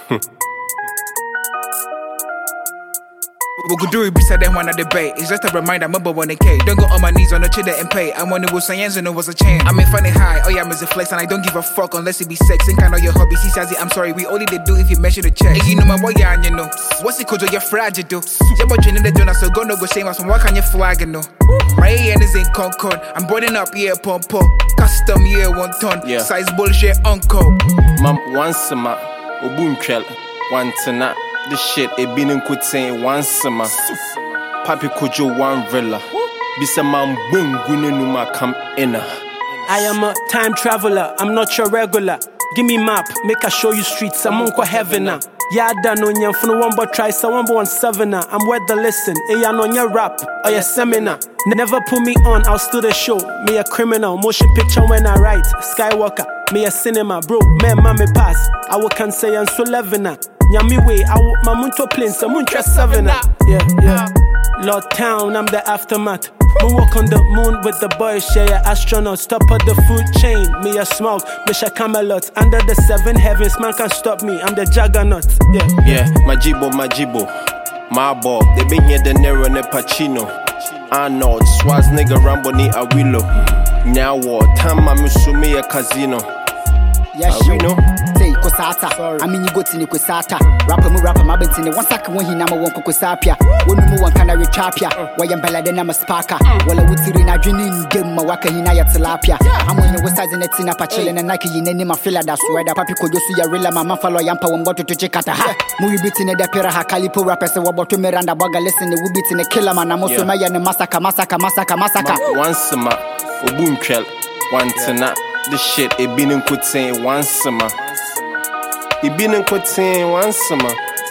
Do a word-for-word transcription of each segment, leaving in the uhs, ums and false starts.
We could do it beside them one at the bay. It's just a reminder, remember when they came. Don't go on my knees on the chill and pay. And when it was science and it was a chain. I'm in funny high, oh yeah, I'm a flex. And I don't give a fuck unless it be sex. Ain't kind of your hobby, see Sazi, I'm sorry. We only they do if you mention the check. Hey, you know my boy, yeah, and you know. What's it called, you're fragile, do. Your boy, you know the donut, so go no go shame us. What can you flag, you know? My A N is in Concord. I'm boarding up, yeah, pump pump. Custom, yeah, one ton. Yeah. Size bullshit, uncle. Mam, once a ma, Obun Trell, one tonight. This shit, it been in quit saying once a ma. Papi Kojo one villa. Bisa man boom gunenuma come in. I am a time traveler, I'm not your regular. Give me map, make I show you streets, I'm on heaven now. Yeah, I don't know you for one but try so one one seven. I'm worth the listen. Hey, I know your rap or your seminar. Never put me on, I'll still the show. Me a criminal, motion picture when I write. Skywalker, me a cinema, bro. Man, mommy pass. I will can say I'm so eleven. Nyami way, I will my munto plane, some muntra seven. Yeah, yeah. Lord Town, I'm the aftermath. Moonwalk on the moon with the boys, share astronauts. Top of the food chain, me a smoke, Misha Camelot. Under the seven heavens, man can't stop me, I'm the juggernaut. Yeah, yeah, Majibo, Majibo, my ball. They been here the Nero and Pacino. Arnold, Swaz nigga Rambo ni Awilo. Now what? Time I'm me a casino. Yes, you know. Say Kosata. I mean, you go to Nikosata. Rapper, mu rapper, my bent in the one second when he number one Kokosapia. One more one can I retapia. Why am Bella than I'm a sparker? Well, I would see in a dreaming game, my waka in a tilapia. I'm on your size in a tin up a chill and a Nike in any mafia that's where the papi could see a real mama follow Yampa and bottle to check at a hat. Movie beat in the Pera Calipo rappers, and what to Miranda Bugger listen, the wood beat in the killer man. I'm also my and massacre, massacre, massacre, massacre. Once a ma, Obun Trell, one tonight. This shit, it been in quit saying once summer. It been in quit saying once summer.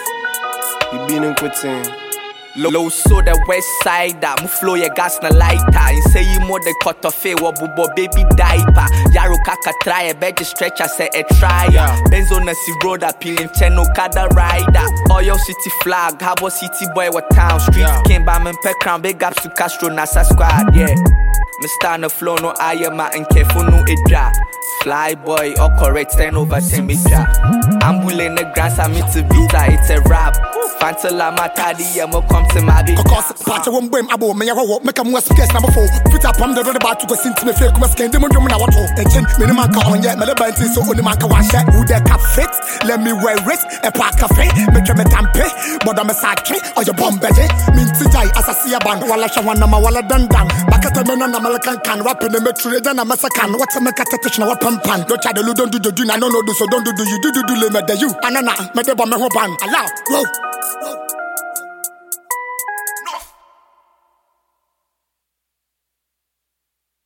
It been in quit saying. Low so the west side that mu flow your gas na lighter. And say you more the cut off a wabubo baby diaper. Yaro kaka try a bed stretcher say a try. Benzo na si road appealing ten Okada rider. Oyo city flag, Habo city boy what town street. Came by me pe crown big ups to Castro Nasa squad, yeah. Me stand the flow no I am and careful no edra. Fly boy or correct ten over ten meter. Ambulance the grass I meet to vita, it's a rap. Fantala matadi ya mo come to my big. Cause part of one boom abo me yawo make am was case number four. Fit up on the road about to go sing to me feel come skin dem drum na wato. Engine me no man ka on yet me le bantin so only man ka wash that. Who the cap fit? Let me wear wrist a park cafe. Me try me tampe but I'm a sake or your bomb beje. Me tijai as I see a band wala shawana ma wala dandan. Bakata me no na malakan can rap in the metro then I'm a sakan. What's a me catatish na pan pan. Don't try to do don't do do na no no do so don't do do you do do do le me de you. Anana me de ba me ho ban. Allah. Whoa.